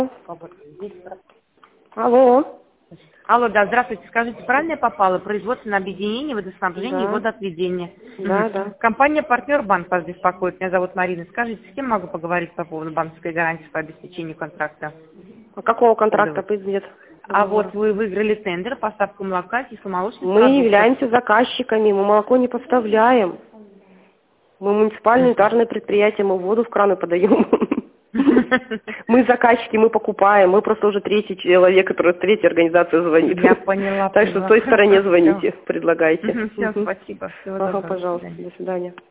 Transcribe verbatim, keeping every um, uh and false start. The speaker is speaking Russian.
Алло. Алло, да, здравствуйте. Скажите, правильно я попала? Производственное объединение водоснабжения Да. и водоотведения. Да, Мгм. да. Компания «Партнер Банк» вас беспокоит. Меня зовут Марина. Скажите, с кем могу поговорить по поводу банковской гарантии по обеспечению контракта? А какого контракта Отзывы. пойдет? А вот вы выиграли тендер поставку молока, кисломолочных Мы продуктов. являемся заказчиками, мы молоко не поставляем. Мы муниципальное унитарное предприятие, мы воду в краны подаем. Мы заказчики, мы покупаем, мы просто уже третий человек, который третья организация звонит. Я поняла. Так что поняла. с той стороне Хорошо, звоните, предлагайте. всё. Всё, спасибо. Всего Ага, доброго. До пожалуйста, свидания. до свидания.